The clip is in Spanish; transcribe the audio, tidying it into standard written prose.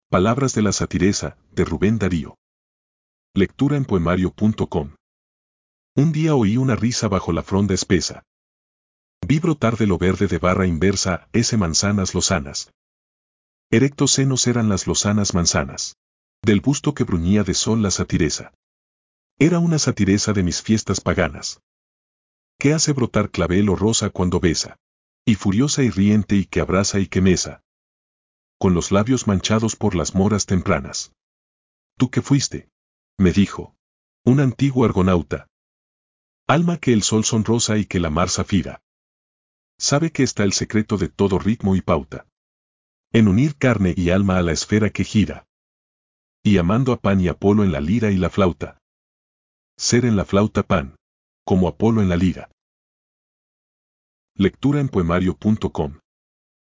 Palabras de la satiresa, de Rubén Darío. Lectura en poemario.com. Un día oí una risa bajo la fronda espesa. Vi brotar de lo verde de barra inversa, manzanas lozanas. Erectos senos eran las lozanas manzanas. Del busto que bruñía de sol la satiresa. Era una satiresa de mis fiestas paganas. Que hace brotar clavel o rosa cuando besa. Y furiosa y riente y que abraza y que mesa. Con los labios manchados por las moras tempranas. ¿Tú qué fuiste? Me dijo. Un antiguo argonauta. Alma que el sol sonrosa y que la mar zafira. Sabe que está el secreto de todo ritmo y pauta. En unir carne y alma a la esfera que gira. Y amando a Pan y Apolo en la lira y la flauta. Ser en la flauta Pan. Como Apolo en la lira. Lectura en poemario.com